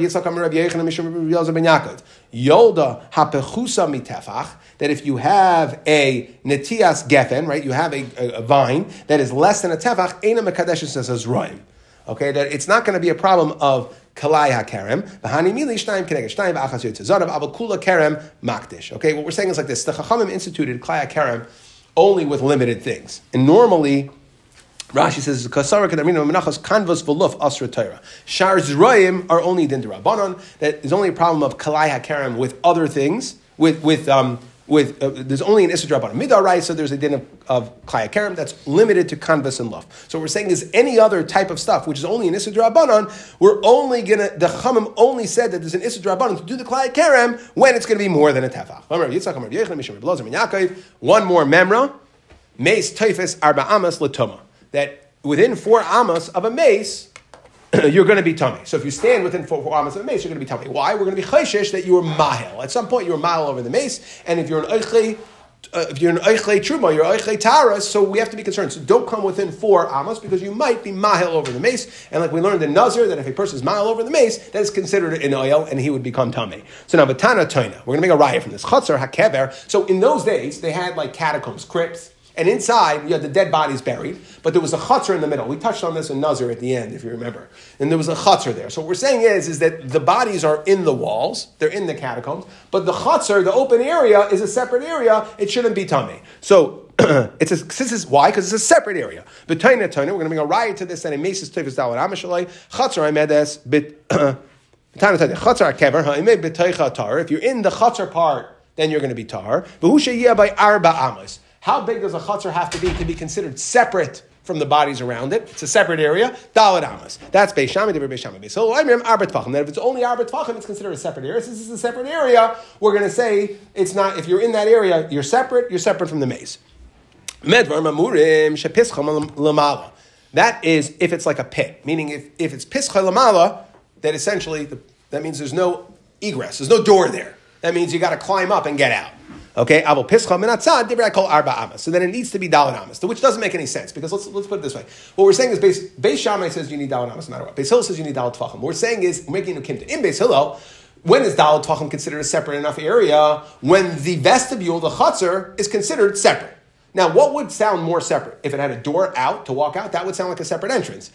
Yolda hapechusa mitefach. That if you have a netias gefen, right, you have a vine that is less than a tefach, eina mekadesh says as roim. Okay, that it's not going to be a problem of kalai hakerem. Bahani mili shtayim keneged shtayim v'achas yotzezadav abel kula kerem makdish. Okay, what we're saying is like this: the Chachamim instituted kalai hakerem only with limited things, and normally Rashi says kasara kedamina menachas kanvas v'luf asra Torah. Shar zroim are only din derabanan. That is only a problem of kalai hakerem with other things there's only an Issa Drabanan. Midarai, so there's a din of Klaya Kerem that's limited to canvas and love. So what we're saying is any other type of stuff, which is only an Issa Drabanan, the Chachamim only said that there's an Issa Drabanan to do the Klaya Kerem when it's going to be more than a Tefach. One more memra, Mace Teifes Arba Amas Latoma. That within 4 amas of a mace, you're going to be tummy. So if you stand within 4 amas of a mace, you're going to be tummy. Why? We're going to be chayshish that you were mahel. At some point, you were mahel over the mace, and if you're an oichle truma, you're oichle taras, so we have to be concerned. So don't come within 4 amas because you might be mahel over the mace. And like we learned in Nazir, that if a person is mahel over the mace, that is considered an oil, and he would become tummy. So now, batana toina, we're going to make a raya from this. Chatzar hakever. So in those days, they had like catacombs, crypts. And inside, you had the dead bodies buried, but there was a chutzner in the middle. We touched on this in Nazir at the end, if you remember. And there was a chutzner there. So what we're saying is that the bodies are in the walls, they're in the catacombs, but the chutzner, the open area, is a separate area. It shouldn't be tummy. So why? Because it's a separate area. But we're going to bring a riot to this, and a mesis tifus dalad amishalei chutzner imedes bit chutzner kever ha'imei b'teicha tar. If you're in the chutzner part, then you're going to be tar. V'hu sheyeh by arba amos. How big does a chutzner have to be considered separate from the bodies around it? It's a separate area. Dalad amas. That's Beis Shammai, Devar Beis Shammai. So I remember arba tfachim. That if it's only arba tfachim, it's considered a separate area. Since it's a separate area, we're going to say it's not. If you're in that area, you're separate. You're separate from the maze. Medvar mamurim shepischam lamala. That is if it's like a pit. Meaning if it's pischa lamala, that essentially that means there's no egress. There's no door there. That means you got to climb up and get out. Okay, avol pischa minatzad divrei kol arba amas. So then it needs to be dalad amas, which doesn't make any sense because let's put it this way. What we're saying is Beis Shammai says you need dalad amas no matter what. Beis Hillel says you need dalad tfachim. What we're saying is we're making a kimta in Beis Hillel. When is dalad tfachim considered a separate enough area? When the vestibule, the chutzner, is considered separate. Now, what would sound more separate? If it had a door out to walk out, that would sound like a separate entrance.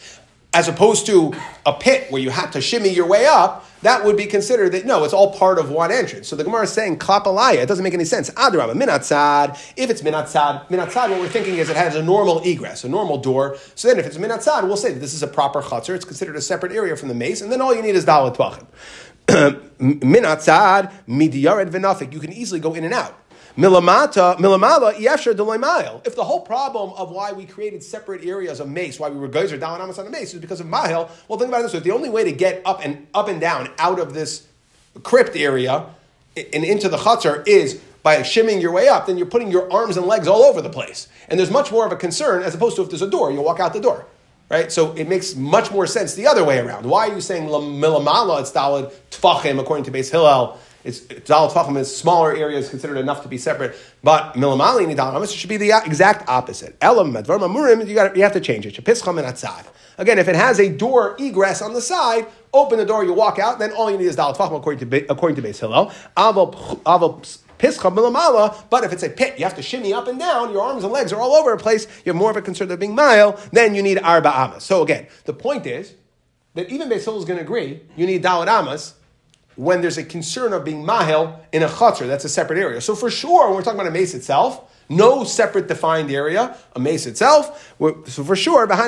as opposed to a pit where you have to shimmy your way up, that would be considered that, no, it's all part of one entrance. So the Gemara is saying, klap alaya, it doesn't make any sense. Adrabah, minatzad, if it's minatzad, what we're thinking is it has a normal egress, a normal door. So then if it's minatzad, we'll say that this is a proper chutzner, it's considered a separate area from the mace, and then all you need is dalet tvachim. Minatzad, midiyared v'nafik, you can easily go in and out. Milamala, yefsher deloy. If the whole problem of why we created separate areas of mace, why we were geyser dalet amas on the mace, is because of mahil, well, think about it this way: if the only way to get up and down out of this crypt area and into the chutzner is by shimming your way up, then you're putting your arms and legs all over the place, and there's much more of a concern as opposed to if there's a door, you'll walk out the door. Right? So it makes much more sense the other way around. Why are you saying milamala, it's dalet tfachim, according to Beis Hillel? It's dalet tfachim is smaller areas considered enough to be separate, but milamali and dalet amas should be the exact opposite. Elam advar mamurim, you have to change it. Shapischam and atzad. Again, if it has a door egress on the side, open the door, you walk out, then all you need is dalet tfachim according to Beis Hillel. Aval Pischa milamala, but if it's a pit, you have to shimmy up and down, your arms and legs are all over the place, you have more of a concern of being mile, then you need arba amas. So again, the point is that even Beis Hillel is going to agree, you need dalet amas when there's a concern of being mahil in a chutzner, that's a separate area. So for sure, when we're talking about a mace itself, no separate defined area, a mace itself. So for sure, it has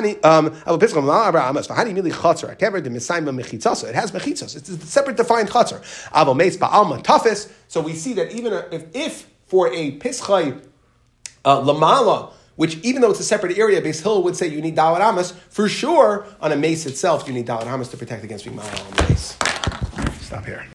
mechitzos. It's a separate defined chutzner. So we see that even if for a pischai lamala, which even though it's a separate area, Beis Hillel would say you need dalet amas, for sure on a mace itself you need dalet amas to protect against being mahil on the mace. Stop here.